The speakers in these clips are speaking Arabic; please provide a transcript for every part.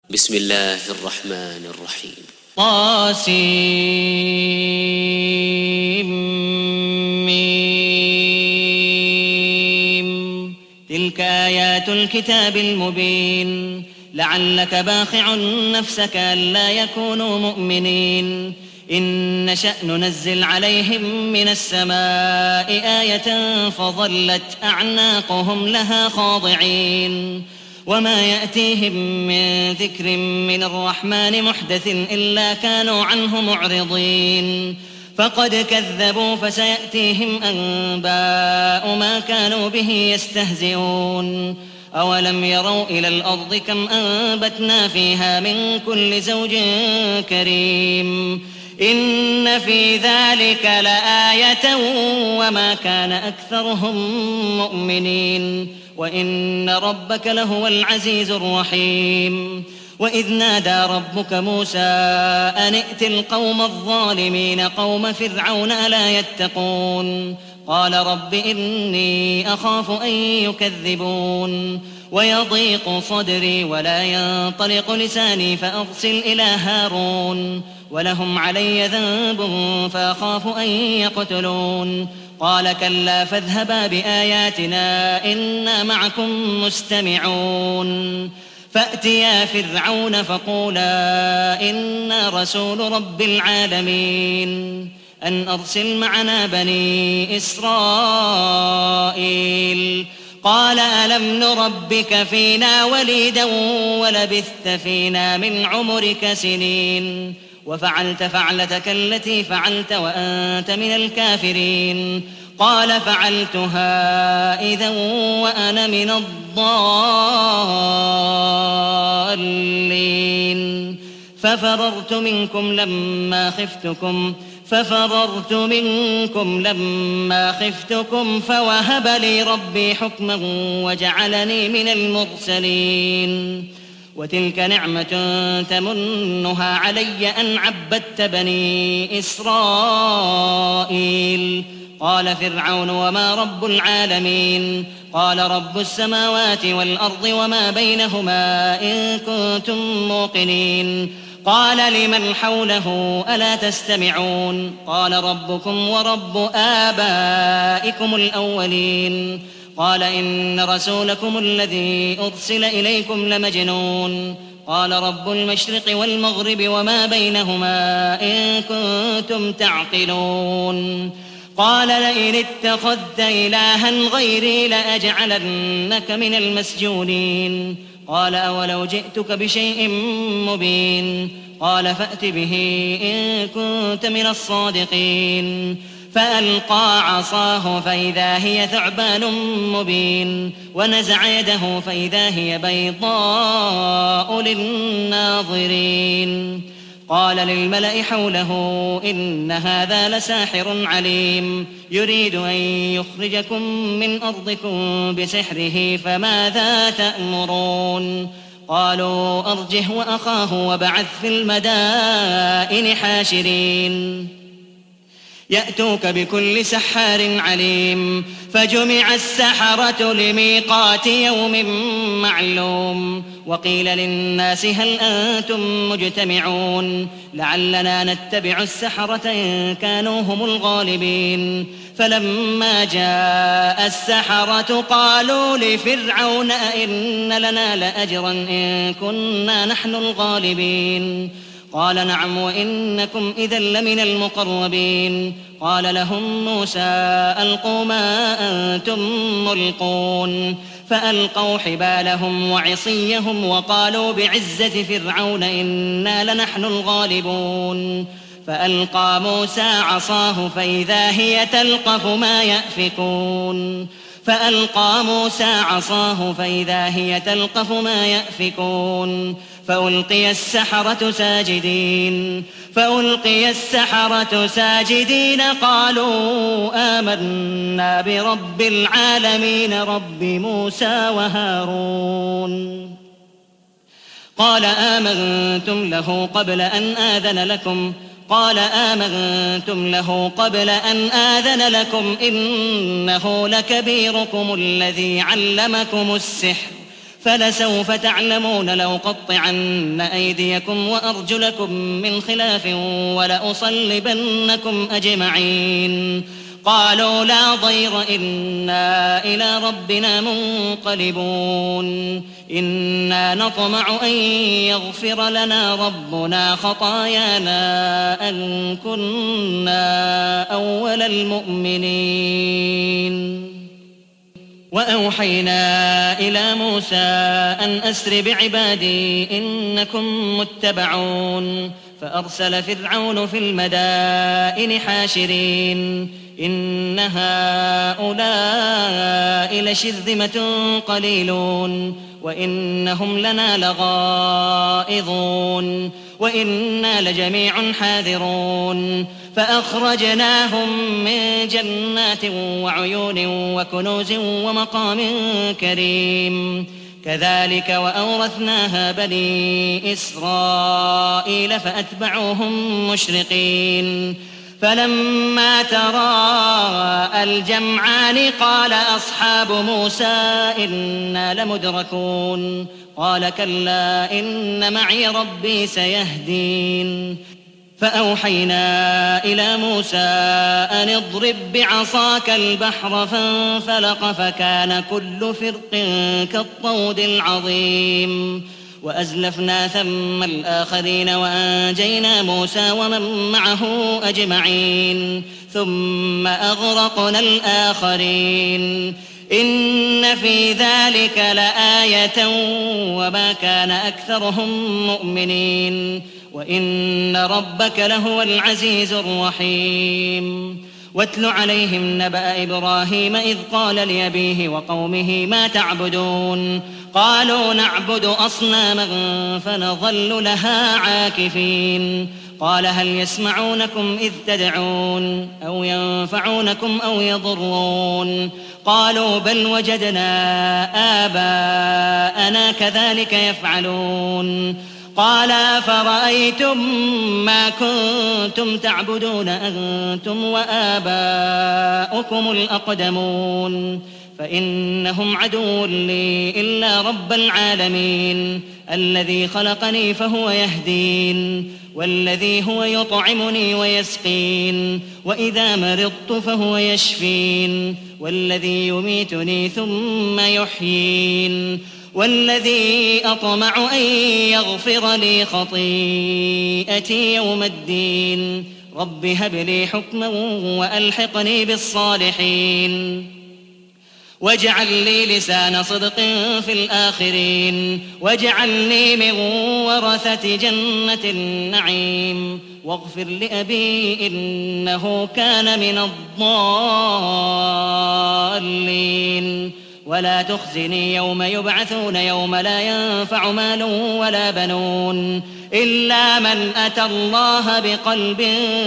بسم الله الرحمن الرحيم. طاسيم. تلك آيات الكتاب المبين. لعلك باخع نفسك ألا يكونوا مؤمنين. إن نشأ ننزل عليهم من السماء آية فظلت أعناقهم لها خاضعين. وما يأتيهم من ذكر من الرحمن محدث إلا كانوا عنه معرضين. فقد كذبوا فسيأتيهم أنباء ما كانوا به يستهزئون. أولم يروا إلى الأرض كم أنبتنا فيها من كل زوج كريم. إن في ذلك لآية وما كان أكثرهم مؤمنين وإن ربك لهو العزيز الرحيم. وإذ نادى ربك موسى أن ائت القوم الظالمين قوم فرعون ألا يتقون. قال رب إني أخاف أن يكذبون ويضيق صدري ولا ينطلق لساني فأرسل إلى هارون ولهم علي ذنب فأخاف أن يقتلون. قال كلا فاذهبا بآياتنا إنا معكم مستمعون. فأتيا فرعون فقولا إنا رسول رب العالمين أن أرسل معنا بني إسرائيل. قال ألم نربك فينا وليدا ولبثت فينا من عمرك سنين وفعلت فعلتك التي فعلت وأنت من الكافرين. قال فعلتها إذا وأنا من الضالين. ففررت منكم لما خفتكم فوهب لي ربي حكما وجعلني من المرسلين. وتلك نعمة تمنها علي أن عبدت بني إسرائيل. قال فرعون وما رب العالمين. قال رب السماوات والأرض وما بينهما إن كنتم موقنين. قال لمن حوله ألا تستمعون. قال ربكم ورب آبائكم الأولين. قال إن رسولكم الذي أرسل إليكم لمجنون. قال رب المشرق والمغرب وما بينهما إن كنتم تعقلون. قال لئن اتخذت إلها غيري لأجعلنك من المسجونين. قال أولو جئتك بشيء مبين. قال فأت به إن كنت من الصادقين. فألقى عصاه فإذا هي ثعبان مبين ونزع يده فإذا هي بيضاء للناظرين. قال للملأ حوله إن هذا لساحر عليم يريد أن يخرجكم من أرضكم بسحره فماذا تأمرون. قالوا أرجه وأخاه وابعث في المدائن حاشرين يأتوك بكل سحار عليم. فجمع السحرة لميقات يوم معلوم. وقيل للناس هل أنتم مجتمعون لعلنا نتبع السحرة إن كانوا هم الغالبين. فلما جاء السحرة قالوا لفرعون أئن لنا لأجرا إن كنا نحن الغالبين. قال نعم وإنكم إذا لمن المقربين. قال لهم موسى ألقوا ما أنتم ملقون. فألقوا حبالهم وعصيهم وقالوا بعزة فرعون إنا لنحن الغالبون. فألقى موسى عصاه فإذا هي تلقف ما يأفكون. فألقي السحرة ساجدين قالوا آمنا برب العالمين رب موسى وهارون. قال آمنتم له قبل أن آذن لكم إنه لكبيركم الذي علمكم السحر فلسوف تعلمون لأقطعن أيديكم وأرجلكم من خلاف ولأصلبنكم أجمعين. قالوا لا ضير إنا إلى ربنا منقلبون. إنا نطمع أن يغفر لنا ربنا خطايانا أن كنا أول المؤمنين. وأوحينا إلى موسى أن أسر بعبادي إنكم متبعون. فأرسل فرعون في المدائن حاشرين إن هؤلاء لشرذمة قليلون وإنهم لنا لغائظون وإنا لجميع حاذرون. فأخرجناهم من جنات وعيون وكنوز ومقام كريم. كذلك وأورثناها بني إسرائيل فأتبعوهم مشرقين. فلما تراءى الجمعان قال أصحاب موسى إنا لمدركون. قال كلا إن معي ربي سيهدين. فأوحينا إلى موسى أن اضرب بعصاك البحر فانفلق فكان كل فرق كالطود العظيم. وأزلفنا ثم الآخرين وأنجينا موسى ومن معه أجمعين ثم أغرقنا الآخرين. إن في ذلك لآية وما كان أكثرهم مؤمنين وإن ربك لهو العزيز الرحيم. واتل عليهم نبأ إبراهيم إذ قال لأبيه وقومه ما تعبدون. قالوا نعبد أصناما فنظل لها عاكفين. قال هل يسمعونكم إذ تدعون أو ينفعونكم أو يضرون. قالوا بل وجدنا آباءنا كذلك يفعلون. قال فرأيتم ما كنتم تعبدون أنتم وآباؤكم الأقدمون فإنهم عدو لي إلا رب العالمين الذي خلقني فهو يهدين والذي هو يطعمني ويسقين وإذا مرضت فهو يشفين والذي يميتني ثم يحيين والذي أطمع أن يغفر لي خطيئتي يوم الدين. رب هب لي حكما وألحقني بالصالحين واجعل لي لسان صدق في الآخرين واجعلني من ورثة جنة النعيم واغفر لأبي إنه كان من الضالين ولا تخزني يوم يبعثون يوم لا ينفع مال ولا بنون إلا من أتى الله بقلب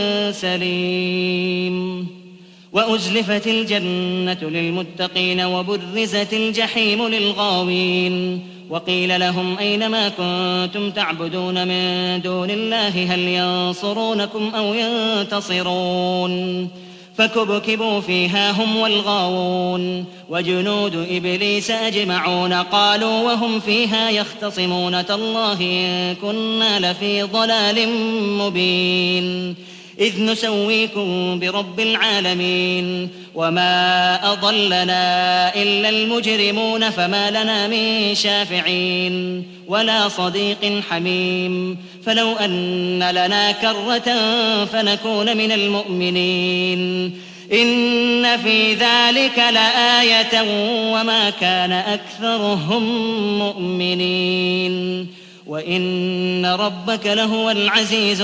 سليم. وأزلفت الجنة للمتقين وبرزت الجحيم للغاوين وقيل لهم أين ما كنتم تعبدون من دون الله هل ينصرونكم أو ينتصرون. فكبكبوا فيها هم والغاوون وجنود إبليس أجمعون قالوا وهم فيها يختصمون تالله إن كنا لفي ضلال مبين إذ نسويكم برب العالمين وما أضلنا إلا المجرمون فما لنا من شافعين ولا صديق حميم فلو أن لنا كرة فنكون من المؤمنين إن في ذلك لآية وما كان أكثرهم مؤمنين وإن ربك لهو العزيز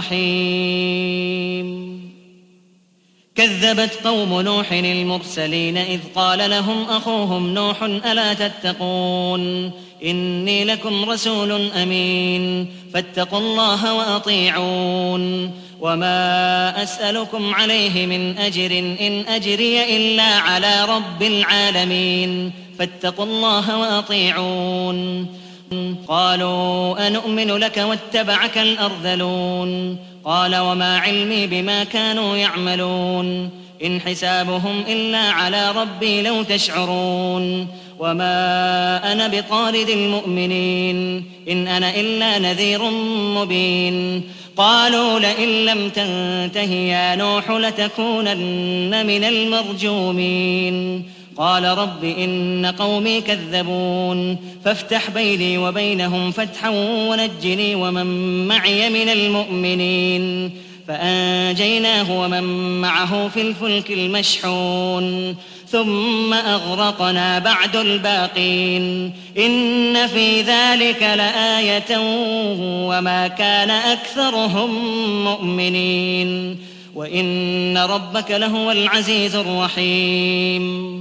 الرحيم. كذبت قوم نوح المرسلين إذ قال لهم أخوهم نوح ألا تتقون إني لكم رسول أمين فاتقوا الله وأطيعون وما أسألكم عليه من أجر إن أجري إلا على رب العالمين فاتقوا الله وأطيعون. قالوا أنؤمن لك واتبعك الأرذلون قال وما علمي بما كانوا يعملون إن حسابهم إلا على ربي لو تشعرون وما أنا بطارد المؤمنين إن أنا إلا نذير مبين قالوا لئن لم تنته يا نوح لتكونن من المرجومين قال رب إن قومي كذبون فافتح بيني وبينهم فتحا ونجني ومن معي من المؤمنين فأنجيناه ومن معه في الفلك المشحون ثم أغرقنا بعد الباقين إن في ذلك لآية وما كان أكثرهم مؤمنين وإن ربك لهو العزيز الرحيم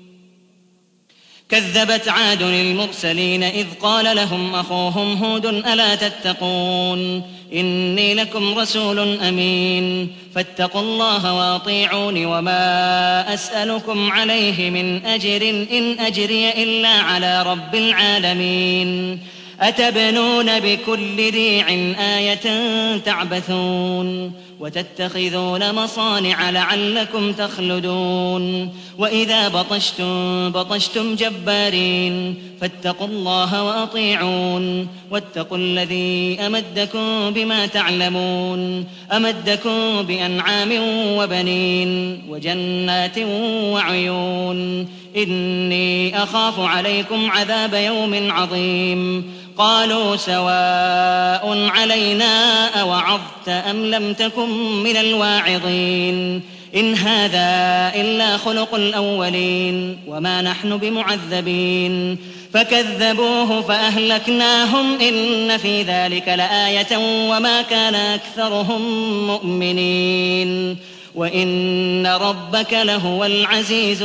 كذبت عاد المرسلين إذ قال لهم أخوهم هود ألا تتقون إني لكم رسول أمين فاتقوا الله وأطيعون وما أسألكم عليه من أجر إن أجري إلا على رب العالمين أتبنون بكل ريع آية تعبثون وتتخذون مصانع لعلكم تخلدون وإذا بطشتم جبارين فاتقوا الله وأطيعون واتقوا الذي أمدكم بما تعلمون أمدكم بأنعام وبنين وجنات وعيون إني أخاف عليكم عذاب يوم عظيم قالوا سواء علينا أوعظت أم لم تكن من الواعظين إن هذا إلا خلق الأولين وما نحن بمعذبين فكذبوه فأهلكناهم إن في ذلك لآية وما كان أكثرهم مؤمنين وإن ربك لهو العزيز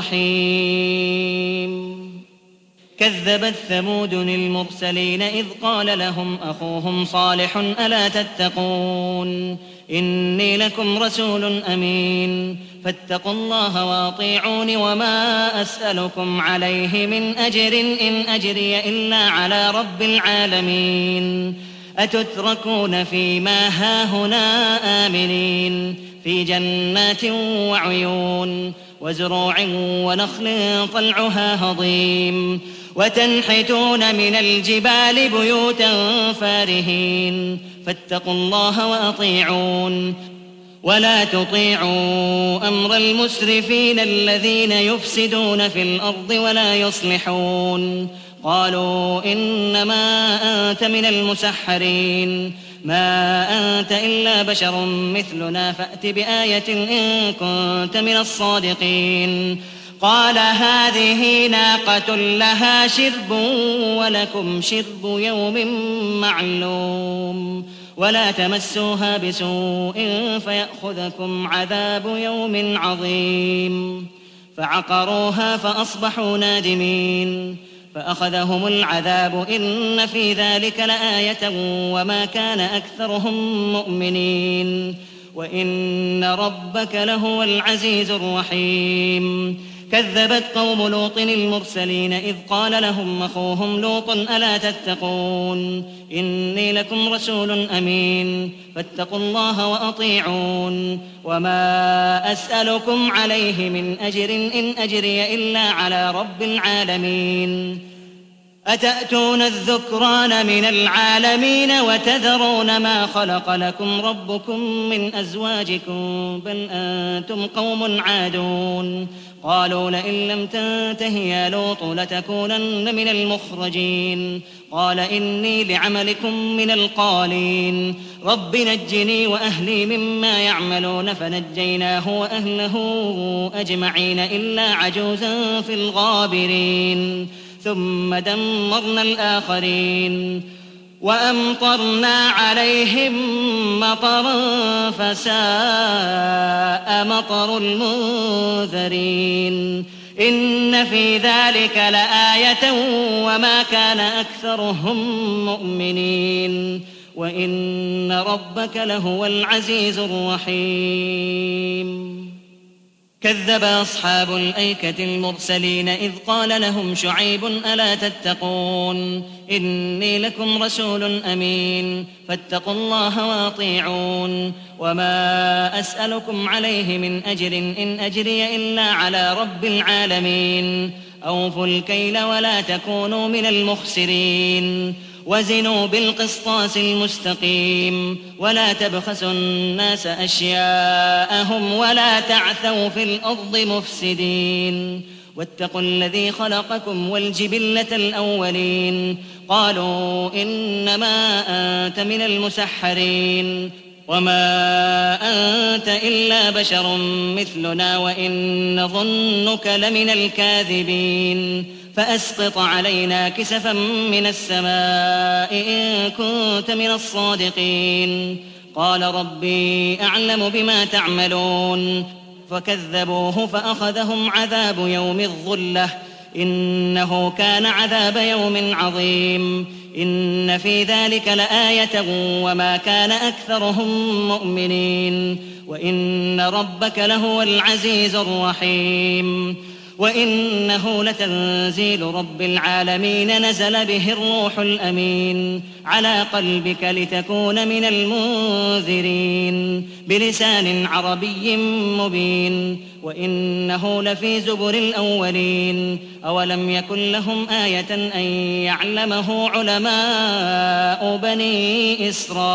الرحيم كذبت ثمود المرسلين إذ قال لهم أخوهم صالح ألا تتقون إني لكم رسول أمين فاتقوا الله وأطيعون وما أسألكم عليه من أجر إن أجري إلا على رب العالمين أتتركون فيما هاهنا آمنين في جنات وعيون وزروع ونخل طلعها هضيم وتنحتون من الجبال بيوتا فارهين فاتقوا الله وأطيعون ولا تطيعوا أمر المسرفين الذين يفسدون في الأرض ولا يصلحون قالوا إنما أنت من المسحرين ما أنت إلا بشر مثلنا فأت بآية إن كنت من الصادقين قال هذه ناقة لها شرب ولكم شرب يوم معلوم ولا تمسوها بسوء فيأخذكم عذاب يوم عظيم فعقروها فأصبحوا نادمين فأخذهم العذاب إن في ذلك لآية وما كان أكثرهم مؤمنين وإن ربك لهو العزيز الرحيم كذبت قوم لوط المرسلين إذ قال لهم أخوهم لوط ألا تتقون إني لكم رسول أمين فاتقوا الله وأطيعون وما أسألكم عليه من أجر إن أجري إلا على رب العالمين أتأتون الذكران من العالمين وتذرون ما خلق لكم ربكم من أزواجكم بل أنتم قوم عادون قالوا لئن لم تنته يا لوط لتكونن من المخرجين قال إني لعملكم من القالين رب نجني وأهلي مما يعملون فنجيناه وأهله أجمعين إلا عجوزا في الغابرين ثم دمرنا الآخرين وأمطرنا عليهم مطرا فساء مطر المنذرين إن في ذلك لآية وما كان أكثرهم مؤمنين وإن ربك لهو العزيز الرحيم كذب أصحاب الأيكة المرسلين إذ قال لهم شعيب ألا تتقون إني لكم رسول أمين فاتقوا الله وأطيعون وما أسألكم عليه من أجر إن أجري إلا على رب العالمين أوفوا الكيل ولا تكونوا من المخسرين وزنوا بالقسطاس المستقيم ولا تبخسوا الناس أشياءهم ولا تعثوا في الأرض مفسدين واتقوا الذي خلقكم والجبلة الأولين قالوا إنما أنت من المسحرين وما أنت إلا بشر مثلنا وإن نظنك لمن الكاذبين فأسقط علينا كسفا من السماء إن كنت من الصادقين قال ربي أعلم بما تعملون فكذبوه فأخذهم عذاب يوم الظلة إنه كان عذاب يوم عظيم إن في ذلك لآية وما كان أكثرهم مؤمنين وإن ربك لهو العزيز الرحيم وإنه لتنزيل رب العالمين نزل به الروح الأمين على قلبك لتكون من المنذرين بلسان عربي مبين وإنه لفي زبر الأولين أولم يكن لهم آية أن يعلمه علماء بني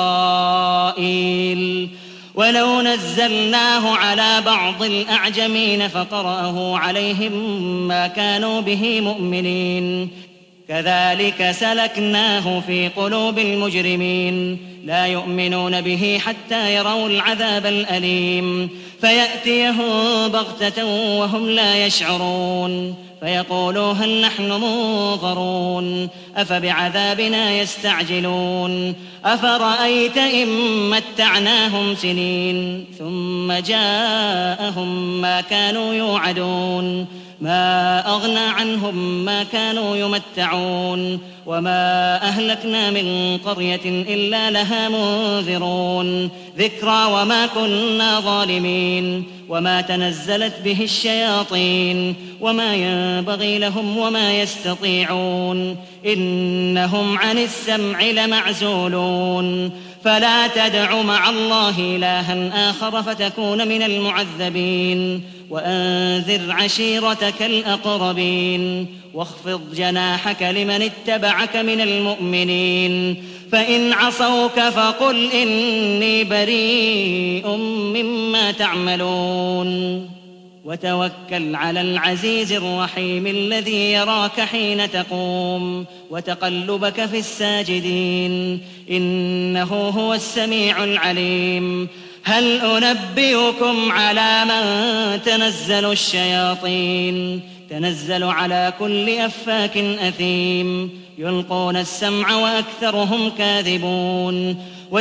إسرائيل ولو نزلناه على بعض الأعجمين فقرأه عليهم ما كانوا به مؤمنين كذلك سلكناه في قلوب المجرمين لا يؤمنون به حتى يروا العذاب الأليم فيأتيهم بغتة وهم لا يشعرون فيقولوا هل نحن منظرون أفبعذابنا يستعجلون أفرأيت إن متعناهم سنين ثم جاءهم ما كانوا يوعدون ما أغنى عنهم ما كانوا يمتعون وما أهلكنا من قرية إلا لها منذرون ذكرى وما كنا ظالمين وما تنزلت به الشياطين وما ينبغي لهم وما يستطيعون إنهم عن السمع لمعزولون فلا تدع مع الله إلها آخر فتكون من المعذبين وأنذر عشيرتك الأقربين واخفض جناحك لمن اتبعك من المؤمنين فإن عصوك فقل إني بريء مما تعملون وتوكل على العزيز الرحيم الذي يراك حين تقوم وتقلبك في الساجدين إنه هو السميع العليم هل أنبئكم على من تنزل الشياطين تنزل على كل أفاك أثيم يلقون السمع وأكثرهم كاذبون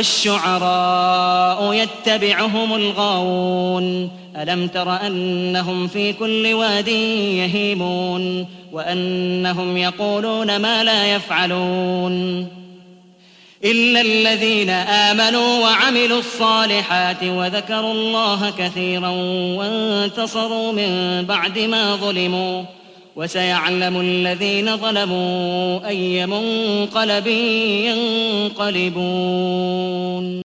والشعراء يتبعهم الغاوون ألم تر أنهم في كل واد يهيمون وأنهم يقولون ما لا يفعلون إلا الذين آمنوا وعملوا الصالحات وذكروا الله كثيرا وانتصروا من بعد ما ظلموا وسيعلم الذين ظلموا أي منقلب ينقلبون